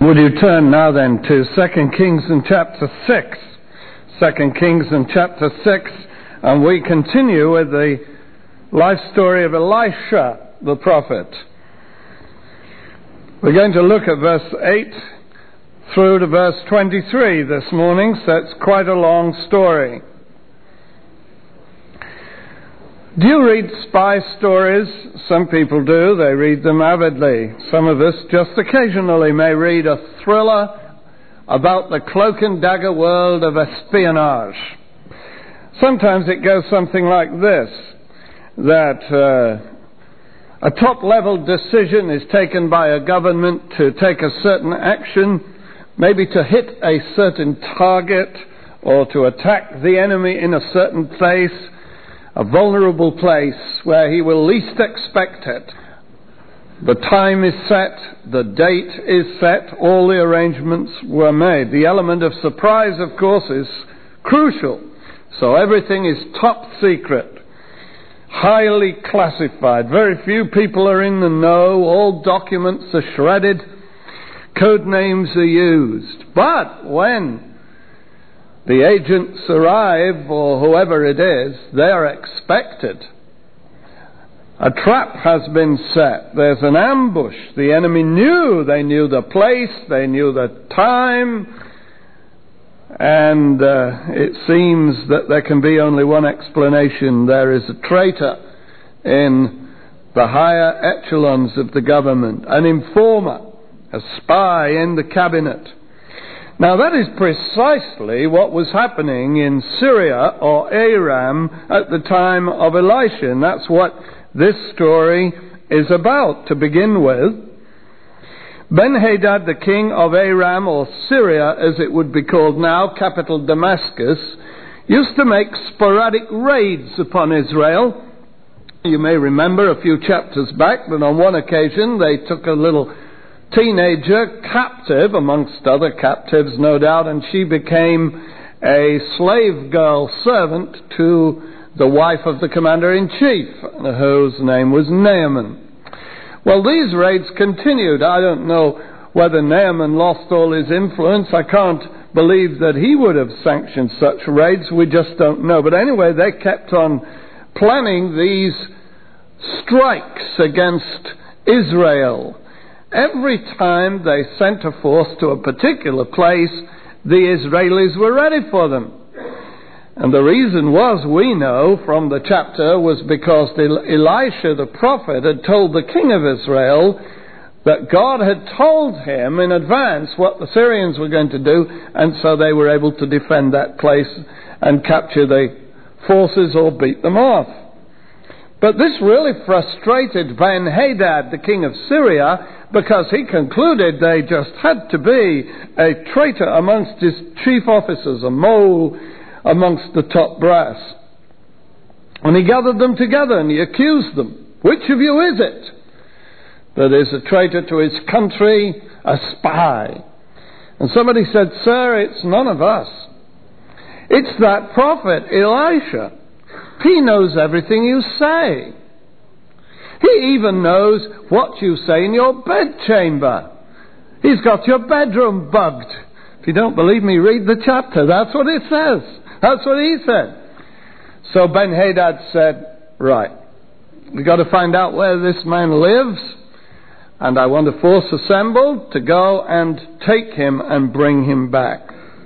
Would you turn now then to 2 Kings in chapter 6? 2 Kings in chapter 6, and we continue with the life story of Elisha the prophet. We're going to look at verse 8 through to verse 23 this morning, so it's quite a long story. Do you read spy stories? Some people do. They read them avidly. Some of us just occasionally may read a thriller about the cloak and dagger world of espionage. Sometimes it goes something like this, that a top-level decision is taken by a government to take a certain action, maybe to hit a certain target or to attack the enemy in a certain place, a vulnerable place where he will least expect it. The time is set, the date is set, all the arrangements were made. The element of surprise, of course, is crucial. So everything is top secret, highly classified. Very few people are in the know. All documents are shredded. Code names are used. But when the agents arrive, or whoever it is, they are expected. A trap has been set. There's an ambush. The enemy they knew the place, they knew the time, and it seems that there can be only one explanation. There is a traitor in the higher echelons of the government, an informer, a spy in the cabinet. Now that is precisely what was happening in Syria or Aram at the time of Elisha, and that's what this story is about to begin with. Ben-Hadad, the king of Aram, or Syria as it would be called now, capital Damascus, used to make sporadic raids upon Israel. You may remember a few chapters back that on one occasion they took a little teenager captive, amongst other captives no doubt, and she became a slave girl servant to the wife of the commander-in-chief, whose name was Naaman. Well, these raids continued. I don't know whether Naaman lost all his influence. I can't believe that he would have sanctioned such raids. We just don't know. But anyway, they kept on planning these strikes against Israel. Every time they sent a force to a particular place, the Israelis were ready for them. And the reason was, we know from the chapter, was because Elisha the prophet had told the king of Israel that God had told him in advance what the Syrians were going to do, and so they were able to defend that place and capture the forces or beat them off. But this really frustrated Ben-Hadad, the king of Syria, because he concluded they just had to be a traitor amongst his chief officers, a mole amongst the top brass. And he gathered them together and he accused them. Which of you is it that is a traitor to his country, a spy? And somebody said, "Sir, it's none of us. It's that prophet Elisha. He knows everything you say. He even knows what you say in your bedchamber. He's got your bedroom bugged." If you don't believe me, read the chapter. That's what it says. That's what he said. So Ben-Hadad said, "Right, we've got to find out where this man lives, and I want a force assembled to go and take him and bring him back."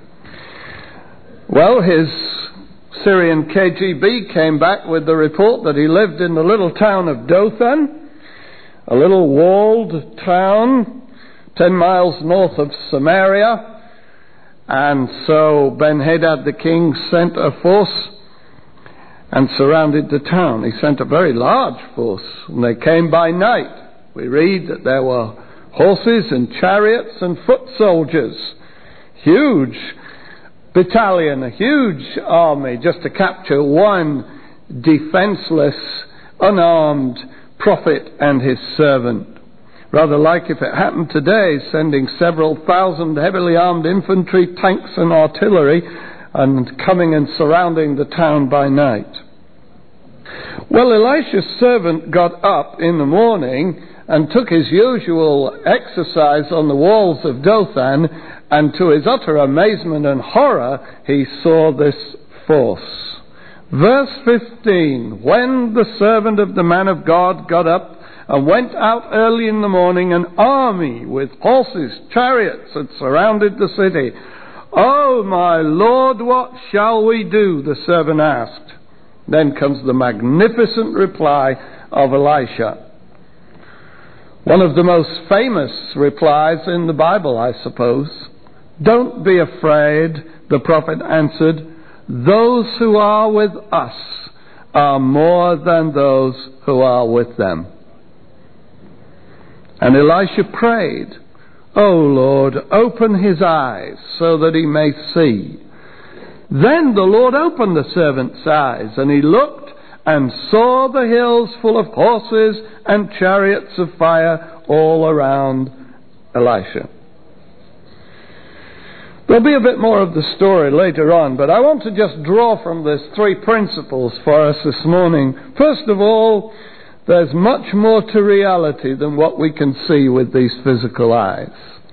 Well, his Syrian KGB came back with the report that he lived in the little town of Dothan, a little walled town 10 miles north of Samaria. And so Ben-Hadad the king sent a force and surrounded the town. He sent a very large force, and they came by night. We read that there were horses and chariots and foot soldiers, huge battalion, a huge army, just to capture one defenseless, unarmed prophet and his servant. Rather like if it happened today, sending several thousand heavily armed infantry, tanks and artillery, and coming and surrounding the town by night. Well, Elisha's servant got up in the morning and took his usual exercise on the walls of Dothan, and to his utter amazement and horror, he saw this force. Verse 15, when the servant of the man of God got up and went out early in the morning, an army with horses, chariots had surrounded the city. "Oh, my Lord, what shall we do?" the servant asked. Then comes the magnificent reply of Elisha. One of the most famous replies in the Bible, I suppose. "Don't be afraid," the prophet answered. "Those who are with us are more than those who are with them." And Elisha prayed, "O Lord, open his eyes so that he may see." Then the Lord opened the servant's eyes, and he looked and saw the hills full of horses and chariots of fire all around Elisha. There'll be a bit more of the story later on, but I want to just draw from this 3 principles for us this morning. First of all, there's much more to reality than what we can see with these physical eyes.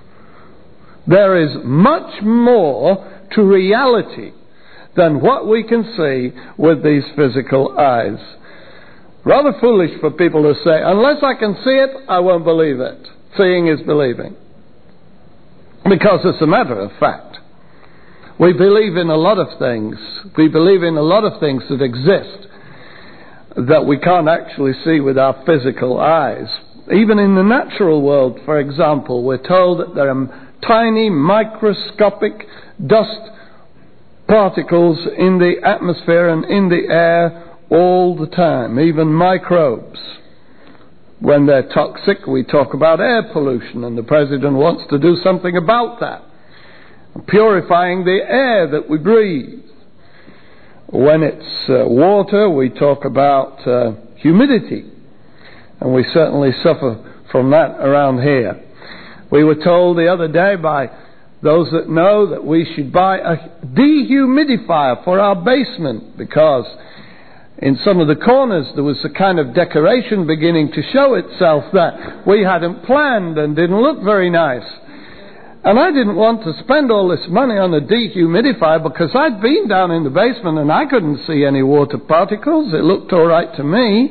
There is much more to reality than what we can see with these physical eyes. Rather foolish for people to say, unless I can see it, I won't believe it. Seeing is believing. Because it's a matter of fact. We believe in a lot of things. We believe in a lot of things that exist that we can't actually see with our physical eyes. Even in the natural world, for example, we're told that there are tiny microscopic dust particles in the atmosphere and in the air all the time, even microbes. When they're toxic, we talk about air pollution, and the President wants to do something about that, purifying the air that we breathe. When it's water, we talk about humidity, and we certainly suffer from that around here. We were told the other day by those that know that we should buy a dehumidifier for our basement, because in some of the corners there was a kind of decoration beginning to show itself that we hadn't planned and didn't look very nice. And I didn't want to spend all this money on a dehumidifier because I'd been down in the basement and I couldn't see any water particles. It looked all right to me.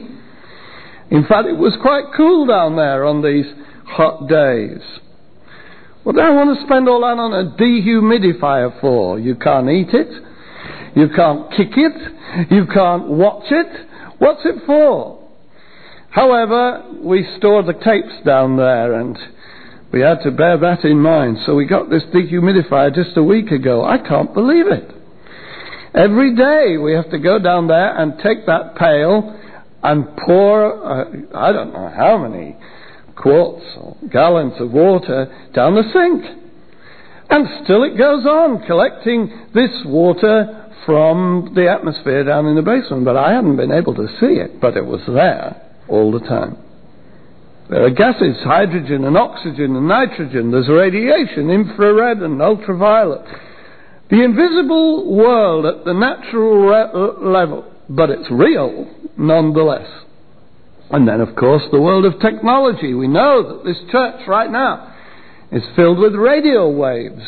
In fact, it was quite cool down there on these hot days. What do I want to spend all that on a dehumidifier for? You can't eat it. You can't kick it. You can't watch it. What's it for? However, we store the tapes down there, and we had to bear that in mind. So we got this dehumidifier just a week ago. I can't believe it. Every day we have to go down there and take that pail and pour, I don't know how many quarts or gallons of water down the sink. And still it goes on, collecting this water from the atmosphere down in the basement. But I hadn't been able to see it, but it was there all the time. There are gases, hydrogen and oxygen and nitrogen. There's radiation, infrared and ultraviolet. The invisible world at the natural level, but it's real nonetheless. And then, of course, the world of technology. We know that this church right now is filled with radio waves.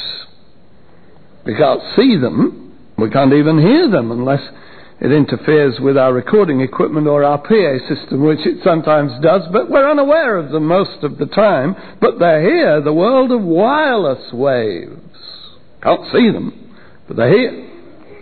We can't see them. We can't even hear them unless it interferes with our recording equipment or our PA system, which it sometimes does, but we're unaware of them most of the time. But they're here, the world of wireless waves. Can't see them, but they're here.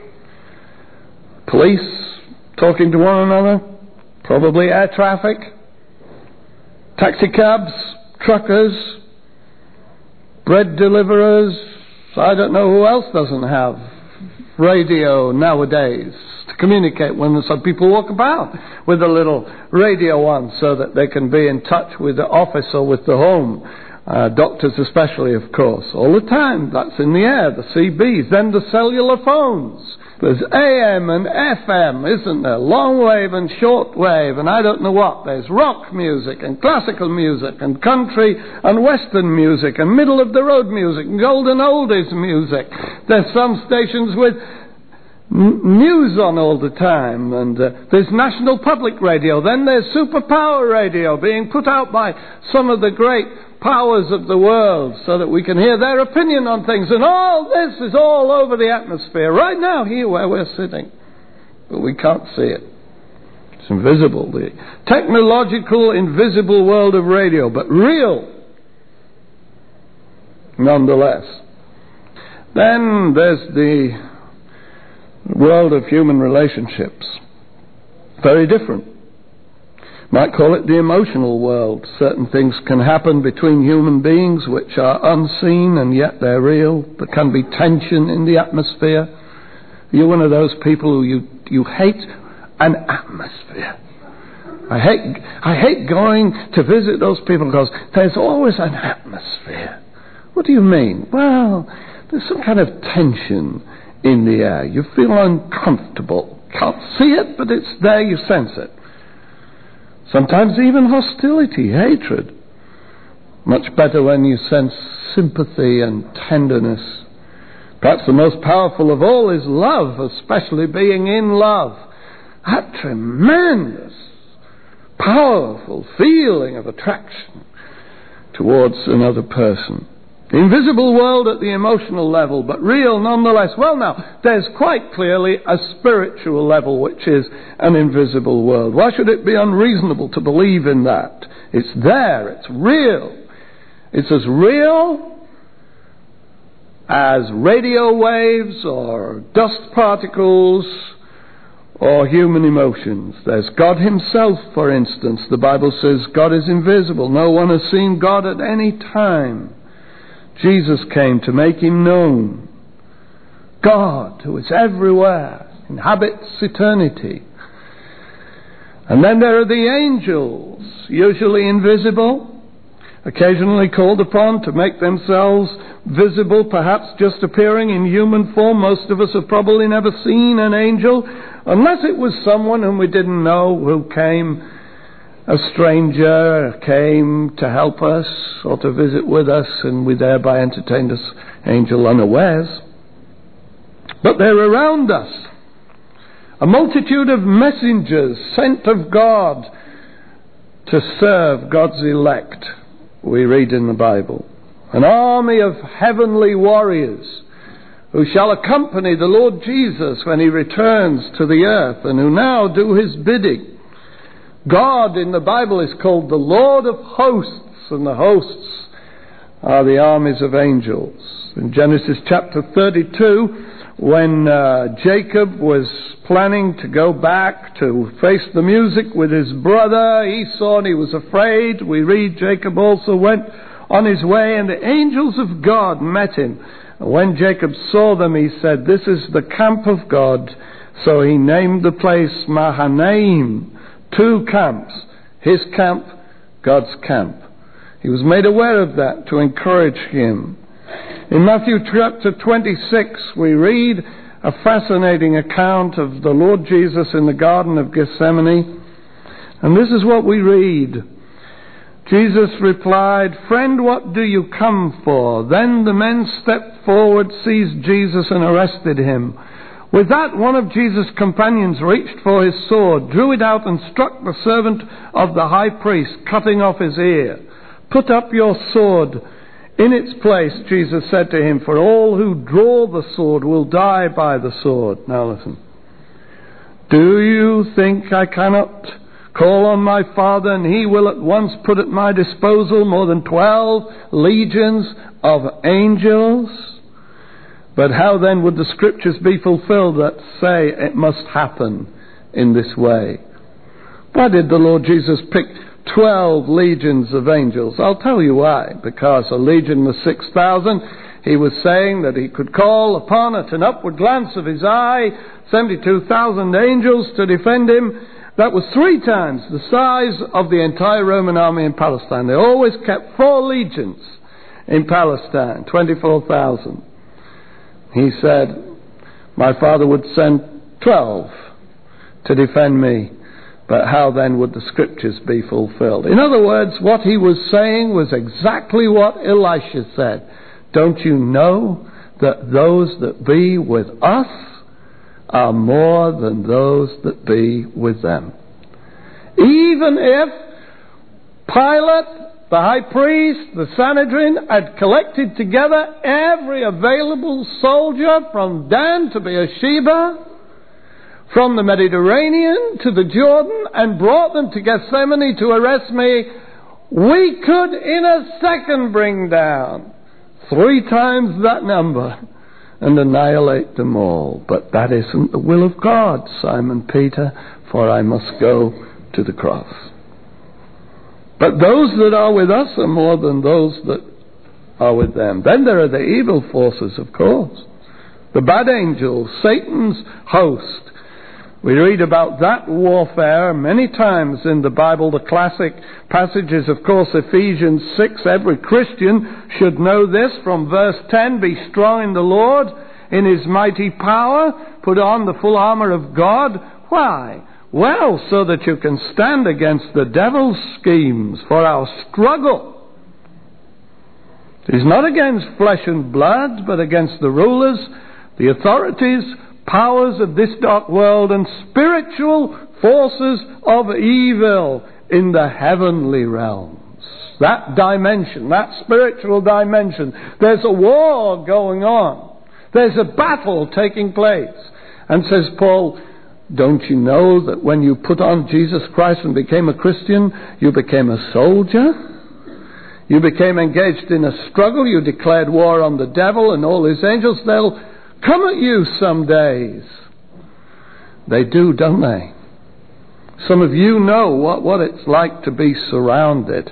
Police talking to one another, probably air traffic, taxi cabs, truckers, bread deliverers. I don't know who else doesn't have radio nowadays to communicate when some people walk about with a little radio on so that they can be in touch with the office or with the home. Doctors especially, of course. All the time, that's in the air, the CBs. Then the cellular phones. There's AM and FM, isn't there? Long wave and short wave and I don't know what. There's rock music and classical music and country and western music and middle of the road music and golden oldies music. There's some stations with news on all the time, and there's National Public Radio, then there's Superpower Radio being put out by some of the great powers of the world so that we can hear their opinion on things, and all this is all over the atmosphere right now here where we're sitting, but we can't see it. It's invisible, the technological invisible world of radio, but real nonetheless. Then there's the world of human relationships. Very different. Might call it the emotional world. Certain things can happen between human beings which are unseen and yet they're real. There can be tension in the atmosphere. You're one of those people who you hate an atmosphere. I hate going to visit those people because there's always an atmosphere. What do you mean? Well, there's some kind of tension in the air. You feel uncomfortable. Can't see it, but it's there, you sense it. Sometimes even hostility, hatred. Much better when you sense sympathy and tenderness. Perhaps the most powerful of all is love, especially being in love. That tremendous, powerful feeling of attraction towards another person. The invisible world at the emotional level, but real nonetheless. Well, now, there's quite clearly a spiritual level, which is an invisible world. Why should it be unreasonable to believe in that? It's there, it's real. It's as real as radio waves or dust particles or human emotions. There's God himself, for instance. The Bible says God is invisible. No one has seen God at any time. Jesus came to make him known. God, who is everywhere, inhabits eternity. And then there are the angels, usually invisible, occasionally called upon to make themselves visible, perhaps just appearing in human form. Most of us have probably never seen an angel, unless it was someone whom we didn't know, who came, a stranger came to help us or to visit with us, and we thereby entertained this angel unawares. But they're around us. A multitude of messengers sent of God to serve God's elect, we read in the Bible. An army of heavenly warriors who shall accompany the Lord Jesus when he returns to the earth, and who now do his bidding. God in the Bible is called the Lord of hosts, and the hosts are the armies of angels. In Genesis chapter 32, when Jacob was planning to go back to face the music with his brother Esau, and he was afraid, we read Jacob also went on his way, and the angels of God met him. And when Jacob saw them, he said, "This is the camp of God." So he named the place Mahanaim. Two camps, his camp, God's camp. He was made aware of that to encourage him. In Matthew chapter 26, we read a fascinating account of the Lord Jesus in the Garden of Gethsemane. And this is what we read. Jesus replied, "Friend, what do you come for?" Then the men stepped forward, seized Jesus, and arrested him. With that, one of Jesus' companions reached for his sword, drew it out, and struck the servant of the high priest, cutting off his ear. "Put up your sword in its place," Jesus said to him, "for all who draw the sword will die by the sword." Now listen. "Do you think I cannot call on my Father, and he will at once put at my disposal more than 12 legions of angels? But how then would the scriptures be fulfilled that say it must happen in this way?" Why did the Lord Jesus pick 12 legions of angels? I'll tell you why. Because a legion was 6,000. He was saying that he could call upon at an upward glance of his eye 72,000 angels to defend him. That was 3 times the size of the entire Roman army in Palestine. They always kept 4 legions in Palestine, 24,000. He said, my Father would send 12 to defend me, but how then would the scriptures be fulfilled? In other words, what he was saying was exactly what Elisha said. Don't you know that those that be with us are more than those that be with them. Even if Pilate, the high priest, the Sanhedrin, had collected together every available soldier from Dan to Beersheba, from the Mediterranean to the Jordan, and brought them to Gethsemane to arrest me, we could in a second bring down 3 times that number and annihilate them all. But that isn't the will of God, Simon Peter, for I must go to the cross. But those that are with us are more than those that are with them. Then there are the evil forces, of course. The bad angels, Satan's host. We read about that warfare many times in the Bible. The classic passage is, of course, Ephesians 6. Every Christian should know this from verse 10. Be strong in the Lord, in His mighty power. Put on the full armour of God. Why? Well, so that you can stand against the devil's schemes. For our struggle is not against flesh and blood, but against the rulers, the authorities, powers of this dark world, and spiritual forces of evil in the heavenly realms. That dimension, that spiritual dimension. There's a war going on. There's a battle taking place. And says Paul, don't you know that when you put on Jesus Christ and became a Christian, you became a soldier? You became engaged in a struggle. You declared war on the devil and all his angels. They'll come at you some days. They do, don't they? Some of you know what it's like to be surrounded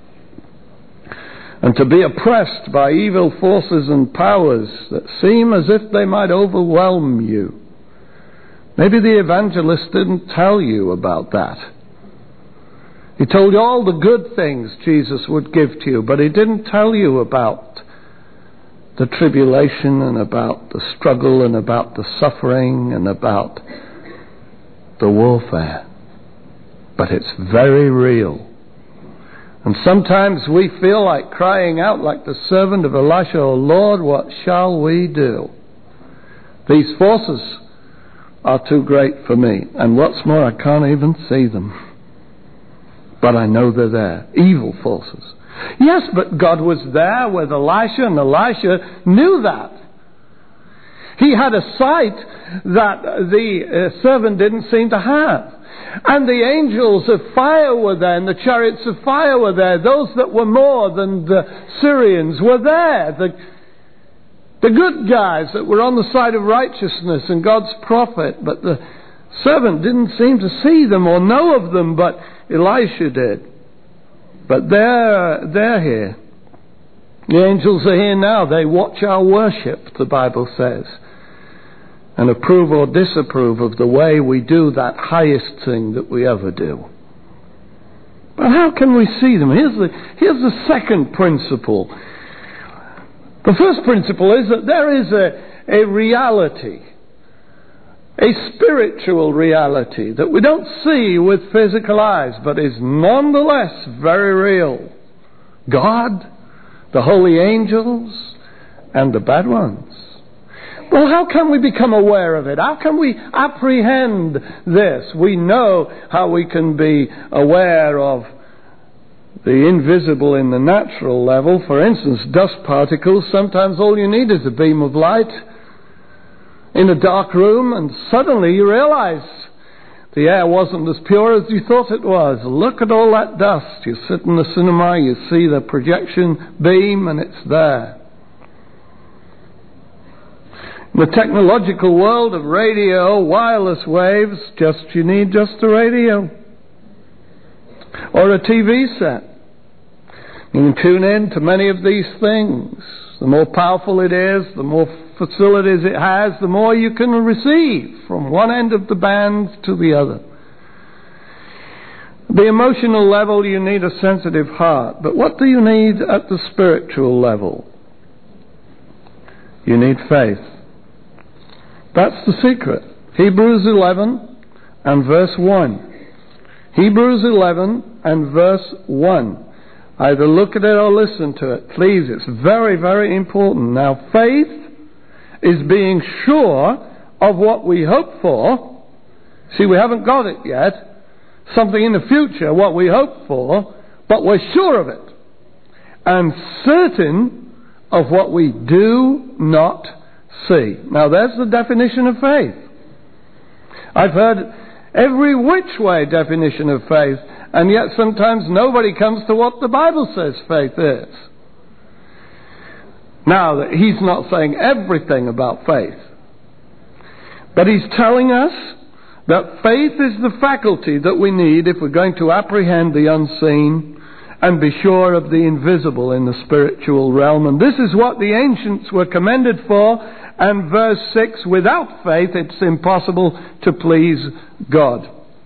and to be oppressed by evil forces and powers that seem as if they might overwhelm you. Maybe the evangelist didn't tell you about that. He told you all the good things Jesus would give to you, but he didn't tell you about the tribulation and about the struggle and about the suffering and about the warfare. But it's very real. And sometimes we feel like crying out like the servant of Elisha, "Oh Lord, what shall we do? These forces are too great for me. And what's more, I can't even see them. But I know they're there. Evil forces." Yes, but God was there with Elisha, and Elisha knew that. He had a sight that the servant didn't seem to have. And the angels of fire were there, and the chariots of fire were there. Those that were more than the Syrians were there. The good guys that were on the side of righteousness and God's prophet. But the servant didn't seem to see them or know of them, but Elisha did. But they're here. The angels are here now. They watch our worship, the Bible says, and approve or disapprove of the way we do that highest thing that we ever do. But how can we see them? Here's the second principle. The first principle is that there is a reality, a spiritual reality that we don't see with physical eyes, but is nonetheless very real. God, the holy angels, and the bad ones. Well, how can we become aware of it? How can we apprehend this? We know how we can be aware of the invisible in the natural level. For instance, dust particles. Sometimes all you need is a beam of light in a dark room, and suddenly you realize the air wasn't as pure as you thought it was. Look at all that dust. You sit in the cinema, you see the projection beam, and it's there. In the technological world of radio, wireless waves, you need just a radio or a TV set. You can tune in to many of these things. The more powerful it is, the more facilities it has, the more you can receive from one end of the band to the other. The emotional level, you need a sensitive heart. But what do you need at the spiritual level? You need faith. That's the secret. Hebrews 11 and verse 1. Hebrews 11 and verse 1. Either look at it or listen to it. Please, it's very, very important. Now, faith is being sure of what we hope for. See, we haven't got it yet. Something in the future, what we hope for, but we're sure of it. And certain of what we do not see. Now there's the definition of faith. I've heard every which way definition of faith, and yet sometimes nobody comes to what the Bible says faith is. Now, he's not saying everything about faith, but he's telling us that faith is the faculty that we need if we're going to apprehend the unseen and be sure of the invisible in the spiritual realm. And this is what the ancients were commended for. And verse 6, without faith it's impossible to please God.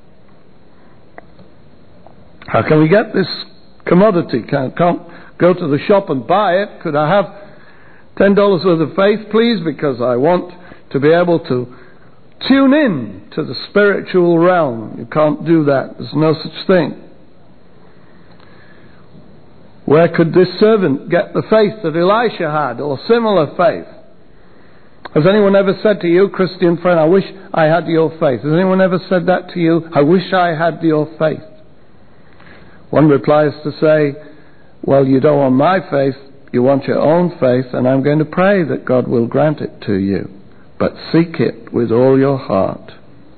How can we get this commodity? Can't go to the shop and buy it. Could I have $10 worth of faith, please? Because I want to be able to tune in to the spiritual realm. You can't do that. There's no such thing. Where could this servant get the faith that Elisha had, or similar faith? Has anyone ever said to you, Christian friend, I wish I had your faith? Has anyone ever said that to you? I wish I had your faith. One replies to say, well, you don't want my faith, you want your own faith, and I'm going to pray that God will grant it to you. But seek it with all your heart.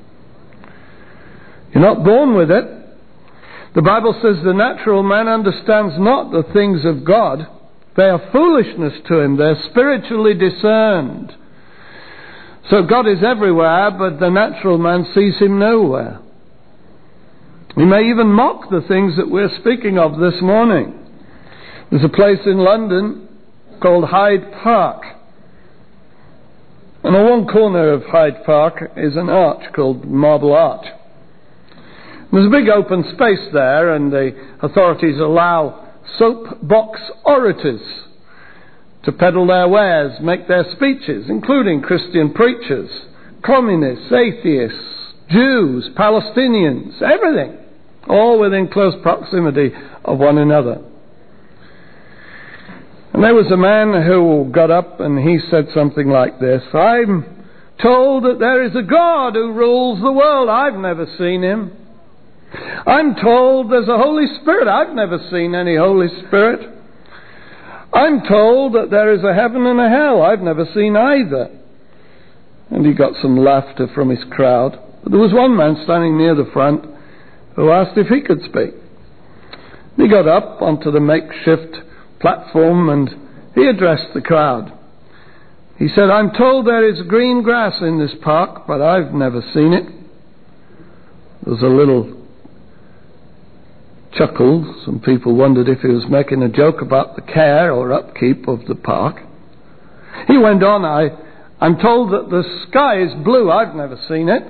You're not born with it. The Bible says the natural man understands not the things of God. They are foolishness to him. They're spiritually discerned. So God is everywhere, but the natural man sees him nowhere. He may even mock the things that we're speaking of this morning. There's a place in London called Hyde Park. And on one corner of Hyde Park is an arch called Marble Arch. There's a big open space there, and the authorities allow soapbox orators to peddle their wares, make their speeches, including Christian preachers, communists, atheists, Jews, Palestinians, everything, all within close proximity of one another. And there was a man who got up and he said something like this, I'm told that there is a God who rules the world. I've never seen him. I'm told there's a Holy Spirit. I've never seen any Holy Spirit. I'm told that there is a heaven and a hell. I've never seen either. And he got some laughter from his crowd. But there was one man standing near the front who asked if he could speak. He got up onto the makeshift platform and he addressed the crowd. He said, I'm told there is green grass in this park, but I've never seen it. There was a little chuckle. Some people wondered if he was making a joke about the care or upkeep of the park. He went on, I'm told that the sky is blue. I've never seen it.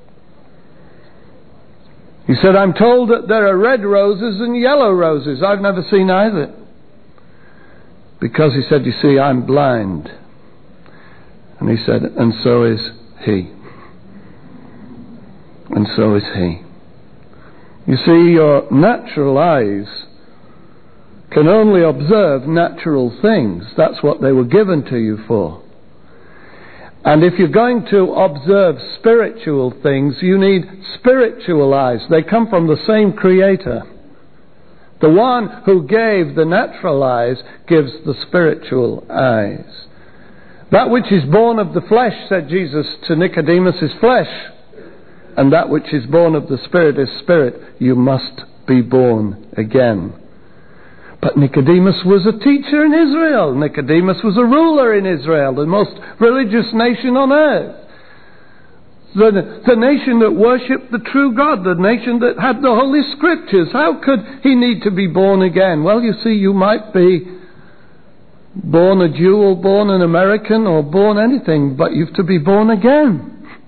He said, I'm told that there are red roses and yellow roses. I've never seen either. Because he said, you see, I'm blind. And he said, and so is he. And so is he. You see, your natural eyes can only observe natural things. That's what they were given to you for. And if you're going to observe spiritual things, you need spiritual eyes. They come from the same Creator. The one who gave the natural eyes gives the spiritual eyes. That which is born of the flesh, said Jesus to Nicodemus, is flesh. And that which is born of the Spirit is spirit. You must be born again. But Nicodemus was a teacher in Israel. Nicodemus was a ruler in Israel, the most religious nation on earth. The nation that worshipped the true God, the nation that had the Holy Scriptures. How could he need to be born again? Well, you see, you might be born a Jew or born an American or born anything, but you've to be born again.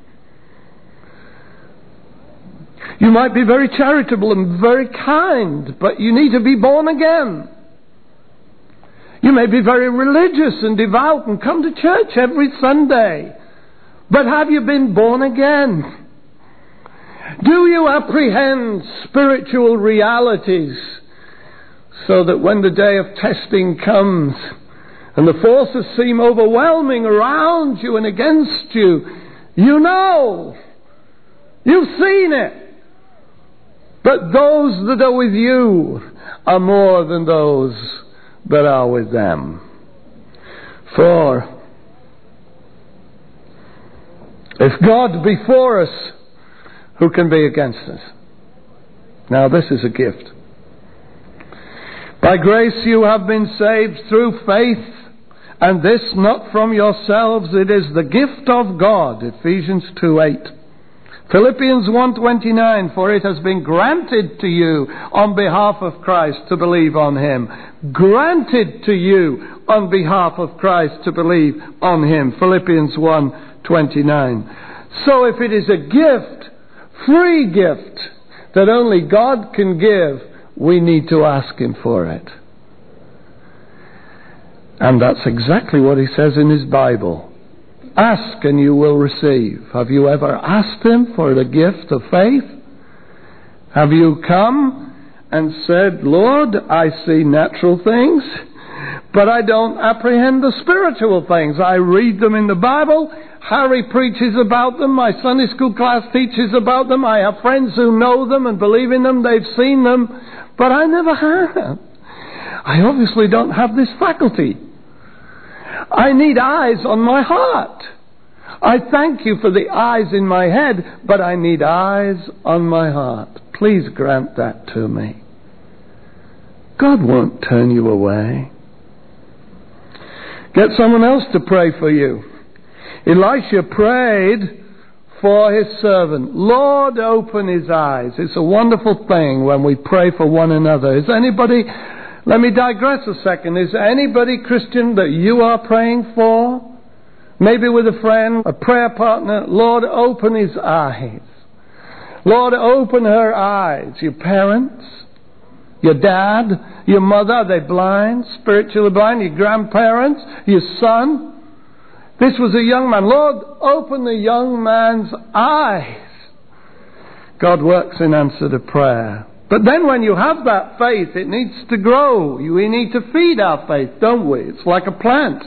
You might be very charitable and very kind, but you need to be born again. You may be very religious and devout and come to church every Sunday, but have you been born again? Do you apprehend spiritual realities so that when the day of testing comes and the forces seem overwhelming around you and against you, You know. You've seen it. But those that are with you are more than those that are with them. For if God be for us, who can be against us? Now this is a gift. By grace you have been saved through faith, and this not from yourselves, it is the gift of God. Ephesians 2:8. Philippians 1:29, for it has been granted to you on behalf of Christ to believe on Him. Granted to you on behalf of Christ to believe on Him. Philippians 1:29. So if it is a gift, free gift, that only God can give, we need to ask Him for it. And that's exactly what He says in His Bible. Ask and you will receive. Have you ever asked Him for the gift of faith? Have you come and said, Lord, I see natural things, but I don't apprehend the spiritual things. I read them in the Bible. Harry preaches about them. My Sunday school class teaches about them. I have friends who know them and believe in them. They've seen them. But I never have. I obviously don't have this faculty. I need eyes on my heart. I thank you for the eyes in my head, but I need eyes on my heart. Please grant that to me. God won't turn you away. Get someone else to pray for you. Elisha prayed for his servant. Lord, open his eyes. It's a wonderful thing when we pray for one another. Is anybody, let me digress a second. Is there anybody, Christian, that you are praying for? Maybe with a friend, a prayer partner. Lord, open his eyes. Lord, open her eyes. Your parents, your dad, your mother, are they blind, spiritually blind? Your grandparents, your son. This was a young man. Lord, open the young man's eyes. God works in answer to prayer. But then when you have that faith, it needs to grow. We need to feed our faith, don't we? It's like a plant.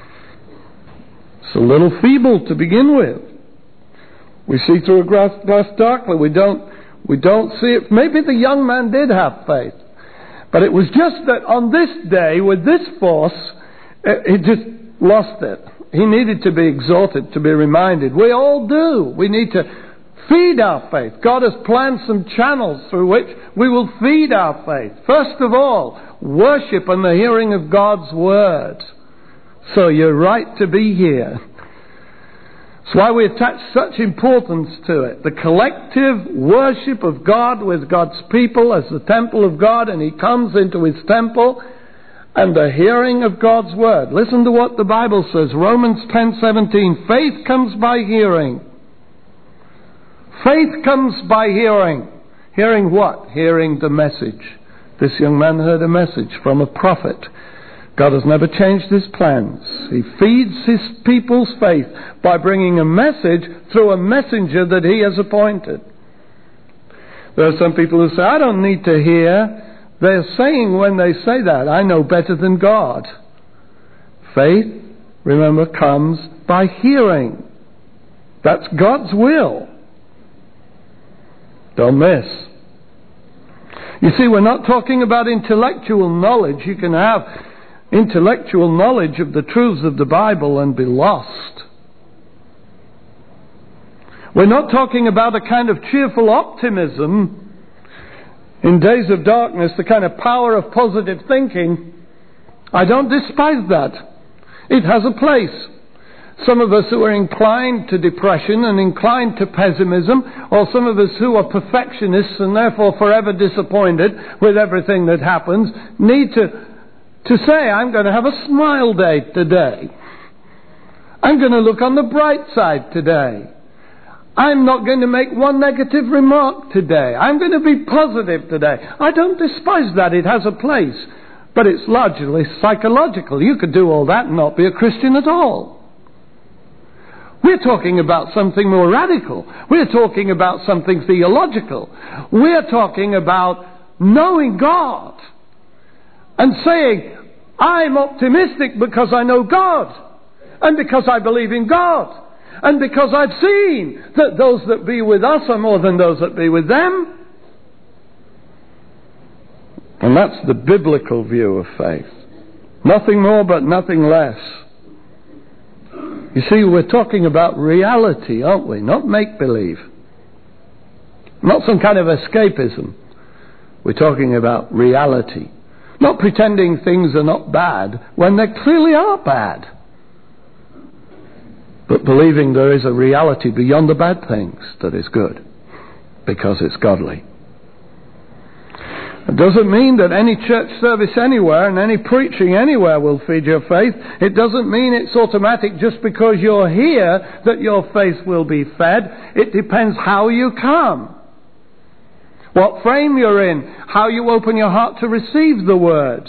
It's a little feeble to begin with. We see through a glass darkly. We don't see it. Maybe the young man did have faith. But it was just that on this day, with this force, he just lost it. He needed to be exhorted, to be reminded. We all do. We need to feed our faith. God has planned some channels through which we will feed our faith. First of all, worship and the hearing of God's Word. So you're right to be here. That's why we attach such importance to it. The collective worship of God with God's people as the temple of God, and He comes into His temple, and the hearing of God's Word. Listen to what the Bible says. Romans 10:17. Faith comes by hearing. Faith comes by hearing. Hearing what? Hearing the message. This young man heard a message from a prophet. God has never changed His plans. He feeds His people's faith by bringing a message through a messenger that He has appointed. There are some people who say, I don't need to hear. They're saying when they say that, I know better than God. Faith, remember, comes by hearing. That's God's will. Don't miss. You see, we're not talking about intellectual knowledge. You can have intellectual knowledge of the truths of the Bible and be lost. We're not talking about a kind of cheerful optimism in days of darkness, the kind of power of positive thinking. I don't despise that. It has a place. Some of us who are inclined to depression and inclined to pessimism, or some of us who are perfectionists and therefore forever disappointed with everything that happens, need to say, I'm going to have a smile day today. I'm going to look on the bright side today. I'm not going to make one negative remark today. I'm going to be positive today. I don't despise that. It has a place. But it's largely psychological. You could do all that and not be a Christian at all. We're talking about something more radical. We're talking about something theological. We're talking about knowing God and saying, I'm optimistic because I know God and because I believe in God. and because I've seen that those that be with us are more than those that be with them. And that's the biblical view of faith. Nothing more but nothing less. You see, we're talking about reality, aren't we? Not make-believe. Not some kind of escapism. We're talking about reality. Not pretending things are not bad when they clearly are bad. But believing there is a reality beyond the bad things that is good, because it's godly. It doesn't mean that any church service anywhere and any preaching anywhere will feed your faith. It doesn't mean it's automatic just because you're here that your faith will be fed. It depends how you come, what frame you're in, how you open your heart to receive the word.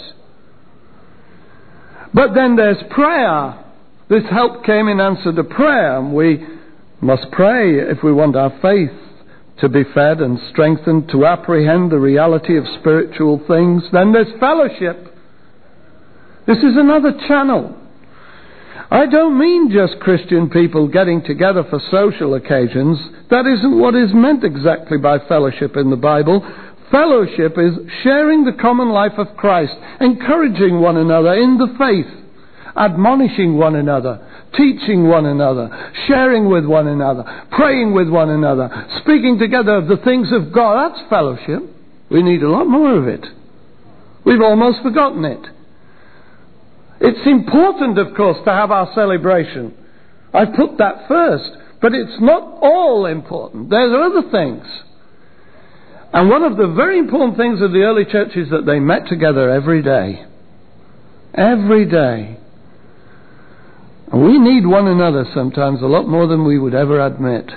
But then there's prayer. This help came in answer to prayer, and we must pray if we want our faith to be fed and strengthened to apprehend the reality of spiritual things. Then there's fellowship. This is another channel. I don't mean just Christian people getting together for social occasions. That isn't what is meant exactly by fellowship in the Bible. Fellowship is sharing the common life of Christ, encouraging one another in the faith, admonishing one another, teaching one another, sharing with one another, praying with one another, speaking together of the things of God. That's fellowship. We need a lot more of it. We've almost forgotten it. It's important, of course, to have our celebration. I put that first, but it's not all important. There's other things. And one of the very important things of the early church is that they met together every day. Every day. And we need one another sometimes a lot more than we would ever admit.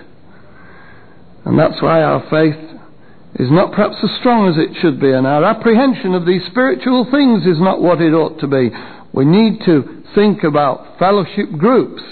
And that's why our faith is not perhaps as strong as it should be, and our apprehension of these spiritual things is not what it ought to be. We need to think about fellowship groups.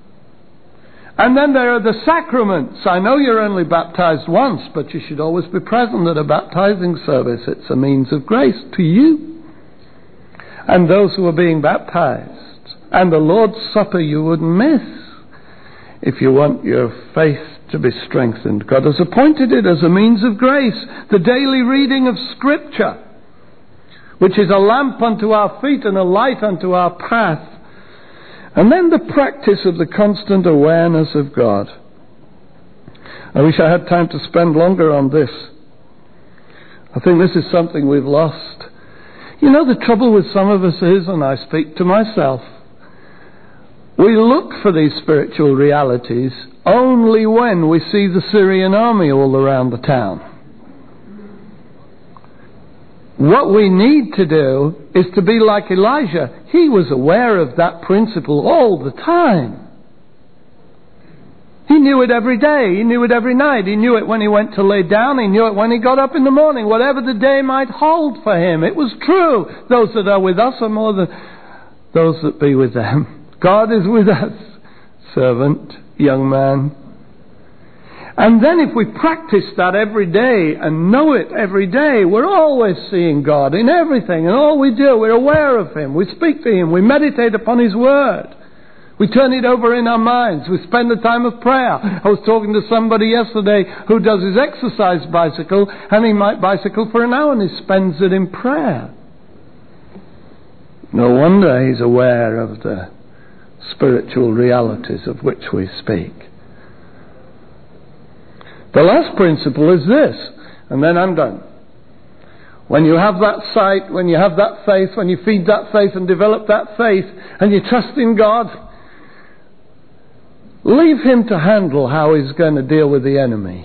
And then there are the sacraments. I know you're only baptized once, but you should always be present at a baptizing service. It's a means of grace to you and those who are being baptized. And the Lord's Supper you wouldn't miss if you want your faith to be strengthened. God has appointed it as a means of grace. The daily reading of Scripture, which is a lamp unto our feet and a light unto our path. And then the practice of the constant awareness of God. I wish I had time to spend longer on this. I think this is something we've lost. You know, the trouble with some of us is, and I speak to myself, we look for these spiritual realities only when we see the Syrian army all around the town. What we need to do is to be like Elijah. He was aware of that principle all the time. He knew it every day. He knew it every night. He knew it when he went to lay down. He knew it when he got up in the morning. Whatever the day might hold for him, it was true. Those that are with us are more than those that be with them. God is with us, servant, young man. And then if we practice that every day and know it every day, we're always seeing God in everything. And all we do, we're aware of Him. We speak to Him. We meditate upon His Word. We turn it over in our minds. We spend the time of prayer. I was talking to somebody yesterday who does his exercise bicycle, and he might bicycle for an hour and he spends it in prayer. No wonder he's aware of the spiritual realities of which we speak. The last principle is this, and then I'm done. When you have that sight, when you have that faith, when you feed that faith and develop that faith, and you trust in God, leave Him to handle how He's going to deal with the enemy.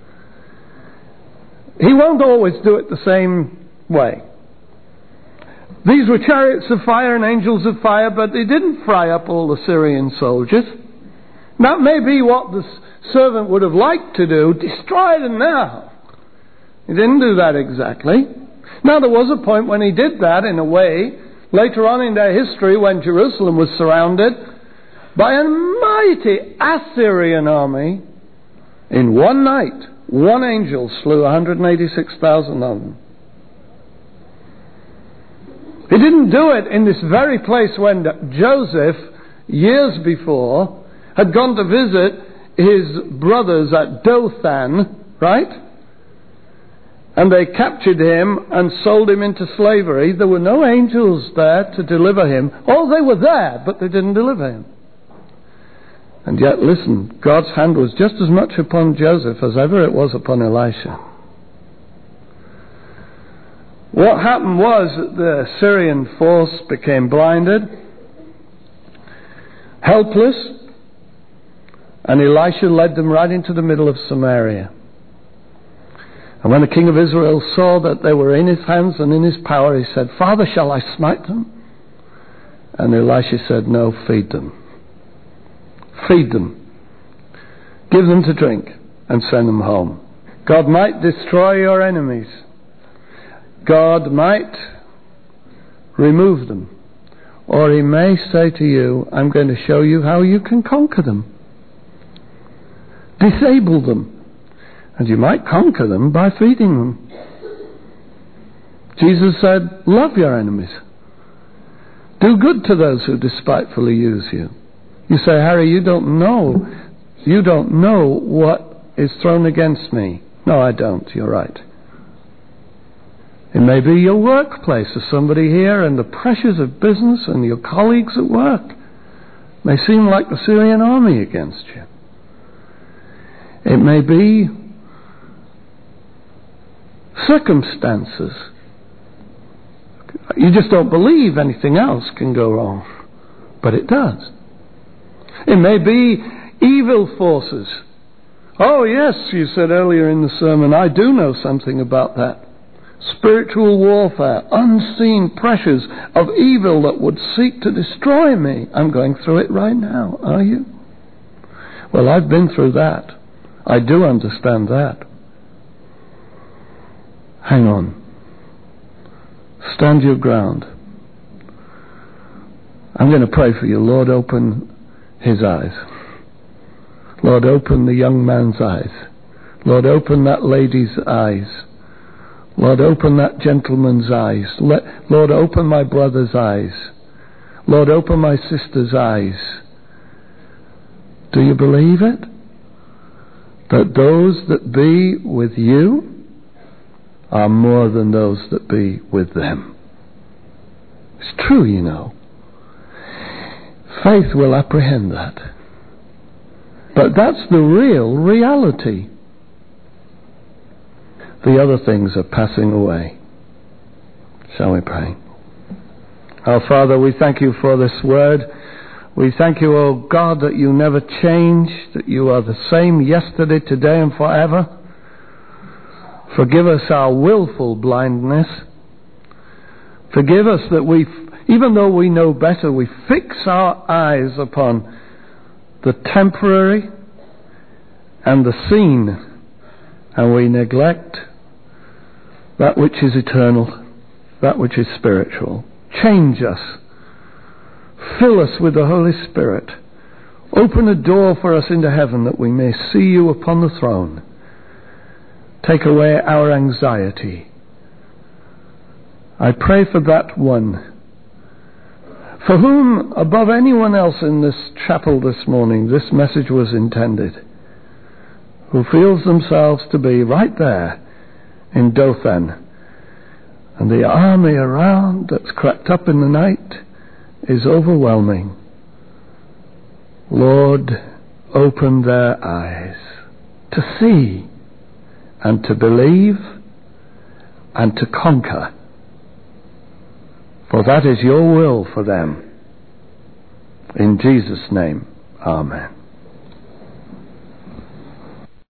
He won't always do it the same way. These were chariots of fire and angels of fire, but they didn't fry up all the Syrian soldiers. That may be what the servant would have liked to do, destroy them now. He didn't do that exactly. Now there was a point when he did that in a way, later on in their history when Jerusalem was surrounded by a mighty Assyrian army. In one night, one angel slew 186,000 of them. He didn't do it in this very place when Joseph, years before, had gone to visit his brothers at Dothan, right? And they captured him and sold him into slavery. There were no angels there to deliver him. Oh, they were there, but they didn't deliver him. And yet, listen, God's hand was just as much upon Joseph as ever it was upon Elisha. What happened was that the Syrian force became blinded, helpless, and Elisha led them right into the middle of Samaria. And when the king of Israel saw that they were in his hands and in his power, he said, "Father, shall I smite them?" And Elisha said, "No, feed them. Feed them. Give them to drink and send them home." God might destroy your enemies. God might remove them. Or he may say to you, "I'm going to show you how you can conquer them. Disable them." And you might conquer them by feeding them. Jesus said, "Love your enemies. Do good to those who despitefully use you." You say, "Harry, you don't know. You don't know what is thrown against me." No, I don't. You're right. It may be your workplace. There's somebody here, and the pressures of business and your colleagues at work may seem like the Syrian army against you. It may be circumstances. You just don't believe anything else can go wrong, but it does. It may be evil forces. Oh yes, you said earlier in the sermon, I do know something about that. Spiritual warfare, unseen pressures of evil that would seek to destroy me. I'm going through it right now. Are you? Well, I've been through that. I do understand that. Hang on. Stand your ground. I'm going to pray for you. Lord, open his eyes. Lord, open the young man's eyes. Lord, open that lady's eyes. Lord, open that gentleman's eyes. Lord, open my brother's eyes. Lord, open my sister's eyes. Do you believe it? That those that be with you are more than those that be with them. It's true, you know. Faith will apprehend that. But that's the real reality. The other things are passing away. Shall we pray? Our Father, we thank you for this word. We thank you, O God, that you never change, that you are the same yesterday, today, and forever. Forgive us our willful blindness. Forgive us that we, even though we know better, we fix our eyes upon the temporary and the seen, and we neglect that which is eternal, that which is spiritual. Change us. Fill us with the Holy Spirit. Open a door for us into heaven that we may see you upon the throne. Take away our anxiety. I pray for that one for whom, above anyone else in this chapel this morning, this message was intended, who feels themselves to be right there in Dothan, and the army around that's crept up in the night is overwhelming. Lord, open their eyes to see and to believe and to conquer, for that is your will for them. In Jesus' name, amen.